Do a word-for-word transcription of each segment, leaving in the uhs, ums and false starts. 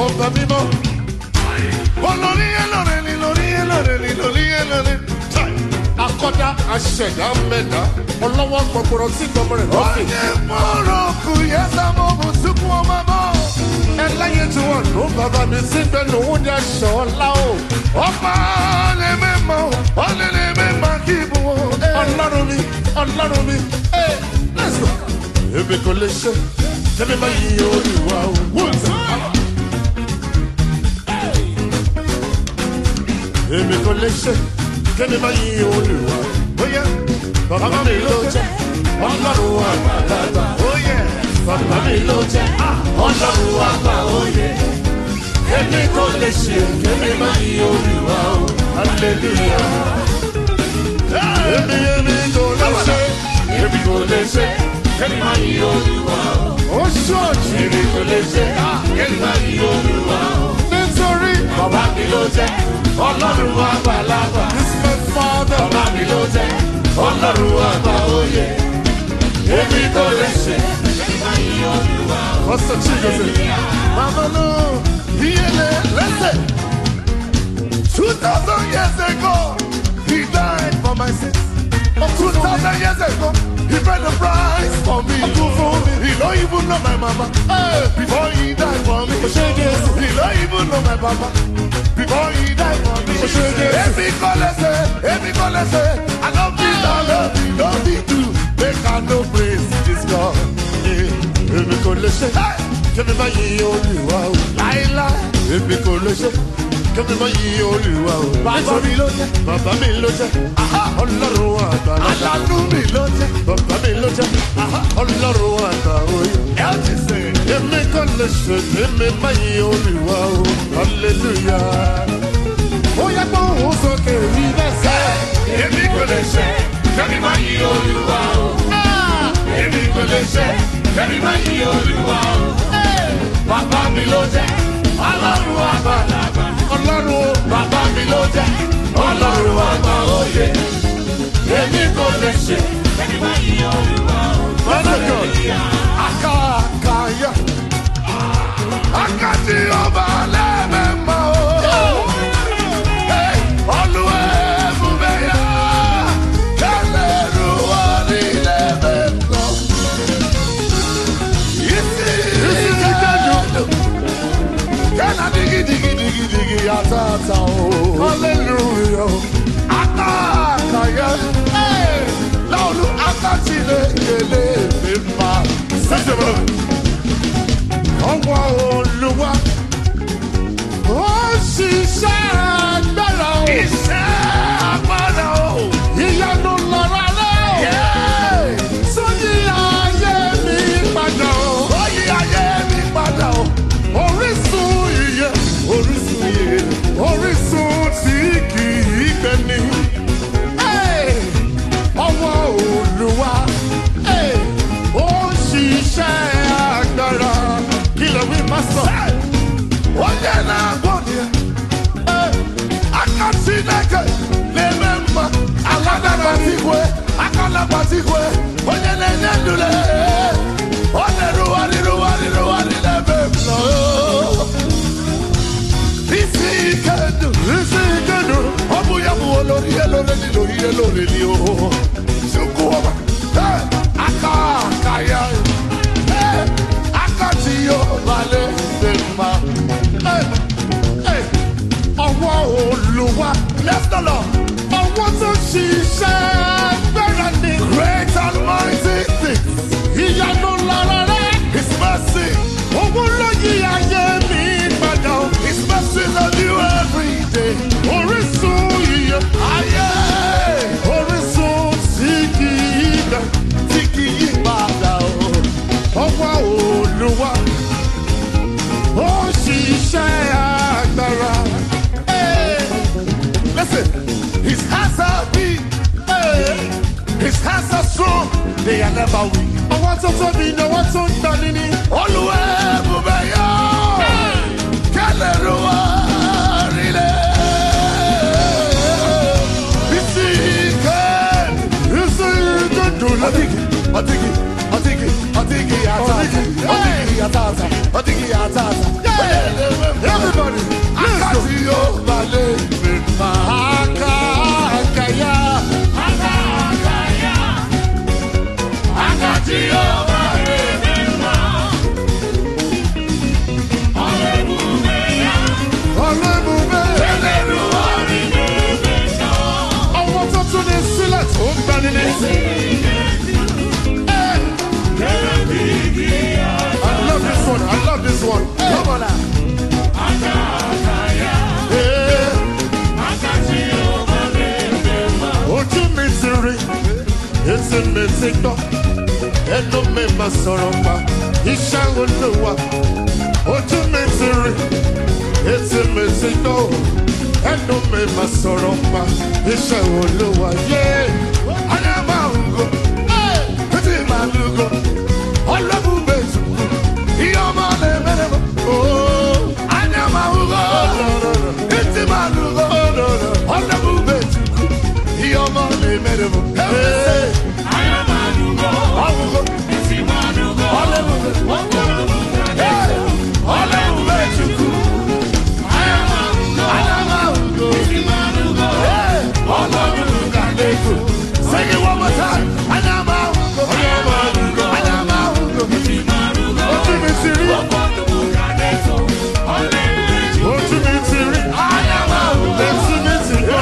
ọba mímọ́. Olórí ẹlọ́rẹ́ ni lórí ẹlọ́rẹ́ ni lórí ẹlọ́rẹ́. Akọ́dá aṣẹ̀dá mẹ́ta ọlọ́wọ́ gbọ̀gbọ̀rọ̀ tí gbọmọ rẹ̀ lọ́sẹ̀. Ọ̀yẹ́ mọ̀rọ̀ kù yẹ sámọ́ mo sunkún ọmọ bọ́. Ẹlẹ́yẹ tí wọ́n ló bàbá mi sí gbẹ̀nu ó ní aṣọ ọ̀la o. Ọba lè mẹ́mọ́ ọ̀lẹ́ lè mẹ́mọ́ kí ibù o. Ọlọ́run mi ọlọ́run mi let's go. Èmi kò lè ṣe kẹ́mi máa yí olùwà o. Èmi kò lè ṣe kẹ́mi máa yí olùwà. Bóyá bàbá mi ló jẹ́ ọlọ́run àgbàlagbà. Bàbá mi ló jẹ́ ọlọ́run àgbà òye. Èmi kò lè ṣe kẹ́mi máa yí olùwà o. Hallelujah. Èmi èmi kò lè ṣe èmi kò lè ṣe kẹ́mi máa yí olùwà o. Ó ṣọ́ọ̀ṣì èmi kò lè ṣe kẹ́mi máa yí olùwà o. Nítorí bàbá mi ló jẹ́ ọlọ́run àgbàlagbà. This is my father. Bàbá mi ló jẹ́ ọlọ́run àgbà òye. Èmi kò lè ṣe kẹ́mi máa yí olùwà o. Pastor Chigozie. Mama no, yele listen. Two thousand years ago, he died for my sins. Two thousand years ago, he paid the price for me. He don't even know my mama. Hey, before he died for me. He don't even know my papa. Before he died for me. Every call I say, every call I say, I love you, I love you, love you too. They can no praise this God. Every call I say, give me my Olúwa o. Láíláí. Every call I say, give me my Olúwa o. Bàbá mi ló jẹ́. Bàbá mi ló jẹ́. Ọlọ́run àgbàlagbà. Aláàánú mi ló jẹ́. Bàbá mi ló jẹ́. Ọlọ́run àgbà òye. Ẹ ti sè. Èmi kò lè ṣe èmi máa yí Olúwa o. Hallelujah. Ó yẹ kó òun sókè rí bẹ́ẹ̀ sẹ́. Èmi kò lè ṣe èmi máa yí Olúwa o. Èmi kò lè ṣe èmi máa yí Olúwa o. Bàbá mi ló jẹ́. Ọlọ́run àgbàlagbà. Ọlọ́run o. Bàbá mi ló jẹ́. Ọlọ́run àgbà òye. Èmi kò lè ṣe èmi máa yí Olúwa o. Hallelujah. Akakaya. Akati ọba lẹ́mẹ̀mọ́ o. Olúwa ẹ̀bùbẹ̀yà. Kẹ́lẹ́rù wọlé lẹ́mẹ̀mọ́. Ìsì ìkẹ́jù. Kẹ́lá digi digi digi digi àtàtà o. Hallelujah. Akakaya. Láolú akati lè yẹlé mi ma. Sẹ́sẹ̀ ọwọ́ Olúwa ó ṣiṣẹ́ agbára o. Iṣẹ́ agbára o. Ìyanu lọ́rọ̀ rẹ̀ o. Sóyí ayé mi padà o. Sóyí ayé mi padà o. Orísun ìyè. Orísun ìyè. Orísun tí kì í gbẹni. Ọwọ́ Olúwa ó ṣiṣẹ́ agbára. We must say, oh yeah, now go there. I can see that. Remember, I love that particular. I can't love particular. Oh yeah, yeah, yeah, do that. Oh, the ruin, the ruin, the ruin, the ruin. This is good. This is good. Oh, boy, I'm all over the yellow, the yellow, the yellow, the yellow. So go over. I can't, I can't. Akati yo vale fema. Ọwọ́ Olúwa. Bless the Lord. Ọwọ́ tó ṣiṣẹ́ agbára ni. Great and mighty things. Ìyanu lára rẹ̀. His mercy. Owó ló yí ayé mi padà. His mercy love you every day. Orísun ìyè. Ayé. Orísun tí kì í dà. Tí kì í padà o. Ọwọ́ Olúwa ó ṣiṣẹ́ agbára. Listen, his hands are big, his hands are strong, they are never weak. Ọwọ́ tó tóbi ni ọwọ́ tó ń gbani ni. Olúwa ẹ̀bùbẹ̀yọ kẹ́lẹ́rù wá rílẹ̀. Bísí ike, bísí ike dùn lọ́dígì, ọ̀dígì, ọ̀dígì, ọ̀dígì àtàtà, ọ̀dígì àtàtà, ọ̀dígì àtàtà. ti gbọ́, ẹnu mi máa sọ̀rọ̀ pa iṣẹ́ Olúwa. Ojú mi ti rí, etí mi ti gbọ́, ẹnu mi máa sọ̀rọ̀ pa iṣẹ́ Olúwa. Anya máa ń go, etí máa ń go, ọlọ́bùn bẹ́ẹ̀ ìyá ọmọ lè mẹ́rẹ̀ mọ́. Anya máa ń go, etí máa ń go, ọlọ́bùn bẹ́ẹ̀ ìyá ọmọ lè mẹ́rẹ̀ mọ́. Anya máa ń go, etí máa ń go, ọlọ́bùn bẹ́ẹ̀ ọlọ́bùn bẹ́ẹ̀ tukú. Anya máa ń go, etí máa ń go, ọlọ́bùn bẹ́ẹ̀ tukú. Sing it one more time. Anya máa ń go, anya máa ń go, etí máa ń go, ojú mi ti rí, ojú mi ti rí, anya máa ń go, etí mi ti rí.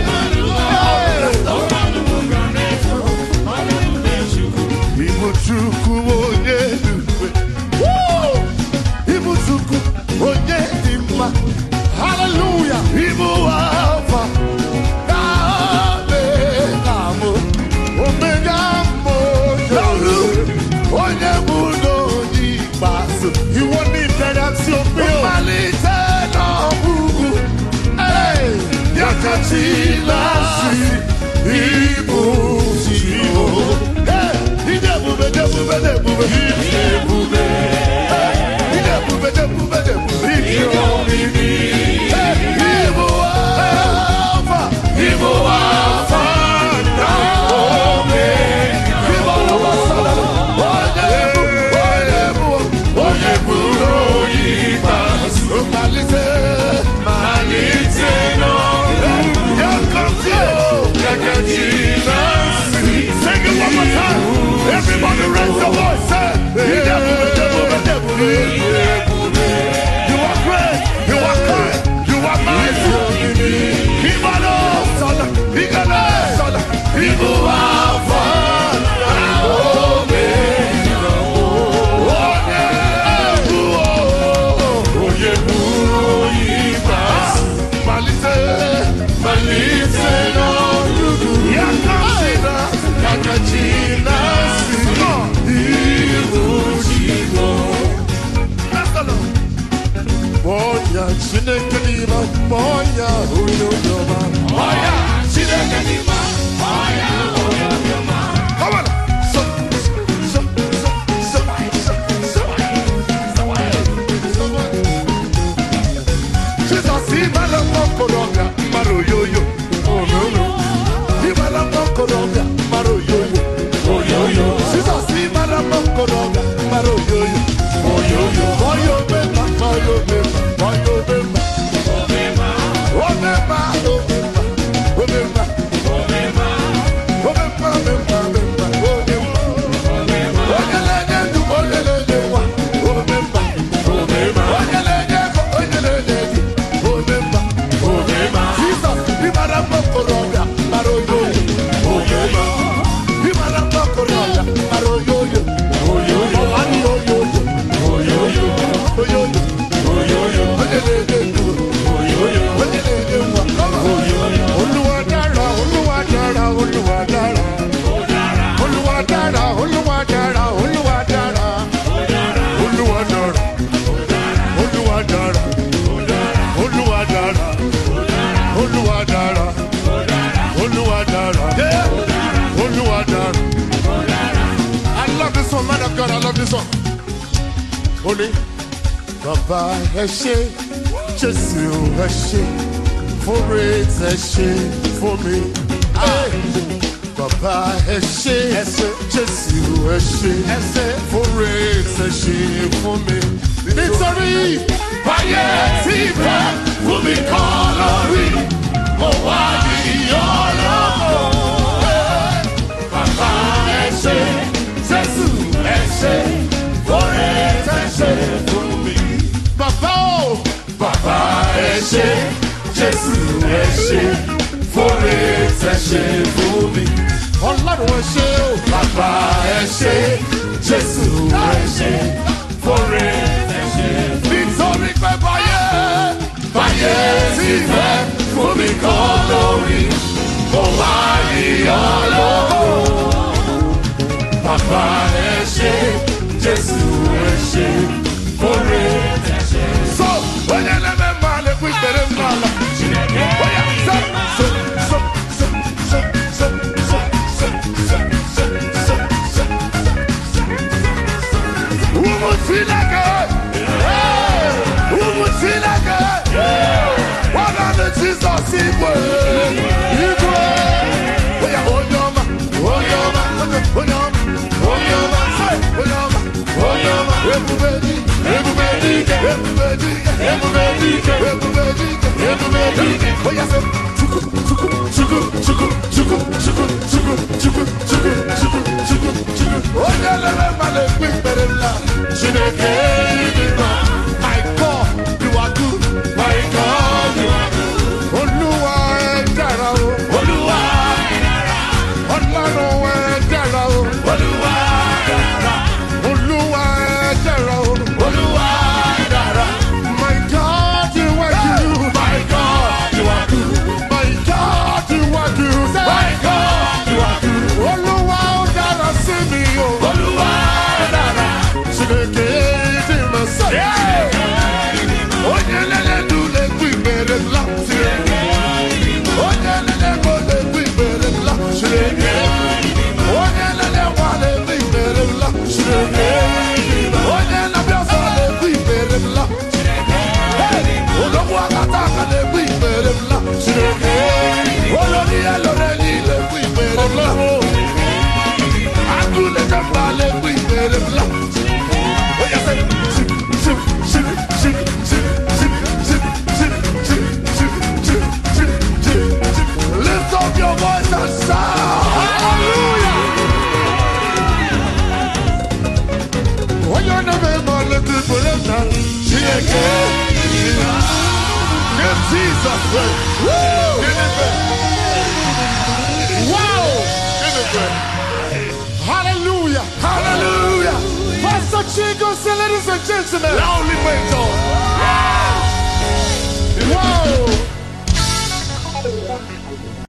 Ibuchukwu onye dube, Ibuchukwu onye dị mma, hallelujah. Ibu Alpha na Omega mo, Omega mo jolu, onye bụ n'onye ikpeazụ. Iwo ni ìbẹ̀rẹ̀ tí o pé o. Mmalite n'ọgwụgwụ, ya ka chi na-asị, Ibu chi o. Ide ebube, ide ebube, ide ebube, ide ebube, ide ebube, ide ebube, ide ebube, ide omimi. Ibu Alpha, Ibu Alpha na Omega. Ibu Alpha, onye bụ, onye bụ, onye bụ onye ikpeazụ. Malite, malite n'ọgwụgwụ, ya ka chi o, ya ka chi na-asị. Sing it one more time. Everybody raise your voice, say, you are great, you are kind, you are mighty. Keep on us, son, keep on us, son. People are fun, Omega. Oh, yeah, oh, yeah, oh, yeah, Malite, Malite, no, Yakachina, Yakachina. Boya, Chineke n'ime, boya, onye obiọma. Boya, Chineke n'ime, boya, onye obiọma. Come on. So, so, so, so, so, so, so. Jesus, ibala mokoroga, maro yoyo. Oh no no. Ibala mokoroga, maro yoyo. Oh yo yo. Jesus, ibala mokoroga, maro yoyo. Oh yo yo. Oh yo bema, oh yo bema. God, I love this song. Only Baba ẹ ṣé, Jésù ẹ ṣé, for it ẹ ṣé for me. Baba ẹ ṣé, Jésù ẹ ṣé, for it ẹ ṣé for me. Nítorí báyé tí fẹ́ fún mi kọ́ lórí, mo wá ní ọlọ́run. Baba ẹ ṣé, Jésù ẹ ṣé, for it ẹ ṣé for me. Baba o, Baba ẹ ṣé, Jésù ẹ ṣé, for it ẹ ṣé for me. Ọlọ́run ẹ ṣé o, Baba ẹ ṣé, Jésù ẹ ṣé, for it ẹ ṣé. Nítorí pé báyé, báyé ti fẹ́ fún mi kọ́ lórí, mo wá ní ọlọ́run. ṣé, Jésù ẹ ṣé, oore ẹ ṣé. So, onye na-eme mma na-ekwu ikpere m n'ala. Oya, so, so, so, so, so, so, so, so, so, so, so, so. Ụmụ Chineke, ụmụ Chineke, nwanne Jizọs igwe, igwe. Oya, onye ọma, onye ọma, onye ọma, onye ọma, onye ọma, onye ọma, ebube dị, ebube dị, ebube dị, ebube dị, ebube dị, ebube dị. Oya, sị, Chukwu, Chukwu, Chukwu, Chukwu, Chukwu, Chukwu, Chukwu, Chukwu, Chukwu, Chukwu, Chukwu, Chukwu. Onye na-eme mma na-ekpe ikpere m na Chineke dị mma. My God, you are good. My God, you are good. Olúwa ẹ dára o. Olúwa ẹ dára. Ọlọ́run ẹ dára o. Olúwa ẹ dára. Olúwa ẹ dára o. Olúwa ẹ dára. My God, you are good. My God, you are good. My God, you are good. My God, you are good. Olúwa ó dára sí mi o. Olúwa ẹ dára. Chineke dị mma sọ. Onye na-edu na-ekwu ikpere m la. Onye na-ekwu na-ekwu ikpere m la. Onye na-ekwu na-ekwu ikpere m la. Onye na-abịa ọzọ na-ekwu ikpere m la. Ologbu akata aka na-ekwu ikpere m la. Olori ya lore niile ekwu ikpere m la. Agụ na-eche mba na-ekwu ikpere m la. Onye sị, ship, ship, ship, ship, ship, ship, ship, ship, ship, ship, ship, ship, ship, ship. Lift up your voice and shout, hallelujah! Onye na-eme mma na-ekpe ikpere m na Chineke dị mma. Give Jesus praise. Woo! Give him praise. Wow! Give him praise. Hallelujah! Hallelujah! Pastor Chico, say, ladies and gentlemen, loudly praise God.